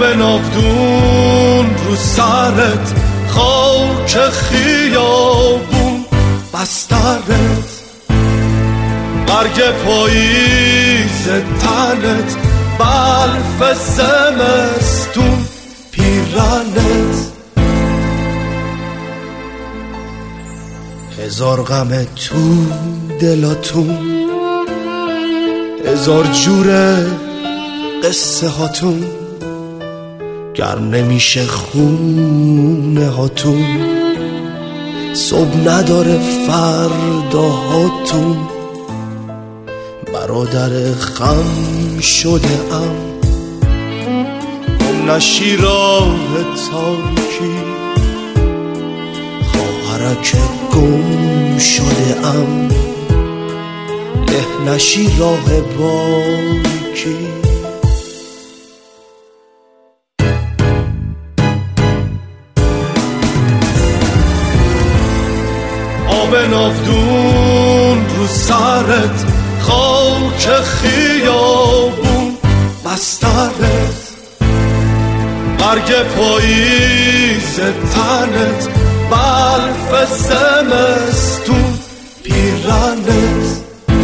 ناودون رو سرت، خاک خیابون بسترت، برگ پاییز تنت، برف زمستون پیرنت. هزار غم تو دلاتون، هزار جور قصه هاتون، گر نمیشه خونه هاتون، صبح نداره فرداهاتون. برادر خم شده ام، گم نشی راه تاریکی، خواهرک گم شده ام، له نشی راه باریکی. آب ناودون رو سرت، خاک خیابون بسترت، برگ پاییز تنت، برف زمستون پیرنت.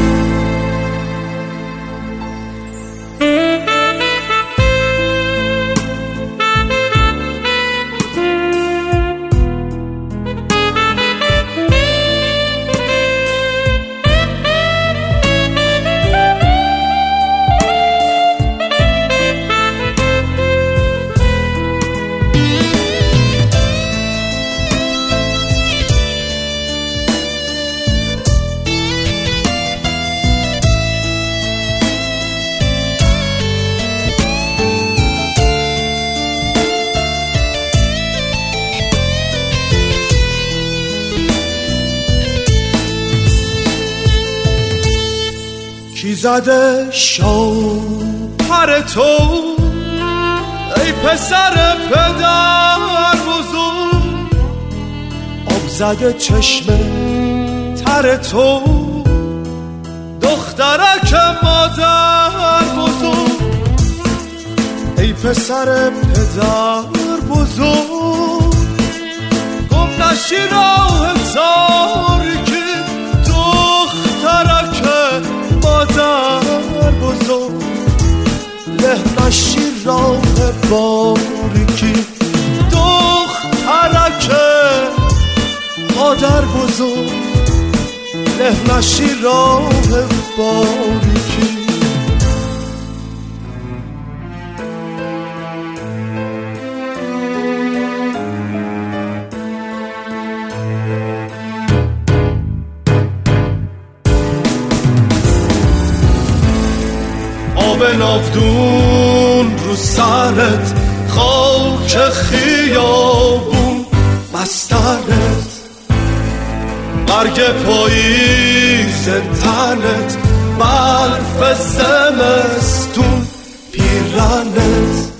کی زده شوهر تو ای پسر پدر بزرگ؟ آب زده چشم تر تو دخترک مادر بزرگ. ای پسر پدر بزرگ، گم نشی راه تاریکی، دخترک مادر بزرگ، له نشی راه باریکی. دخترک مادر بزرگ، له نشی راه باریکی. آب ناودون رو سرت، خاک خیابون بسترت، برگ پاییز تنت، برف زمستون پیرنت.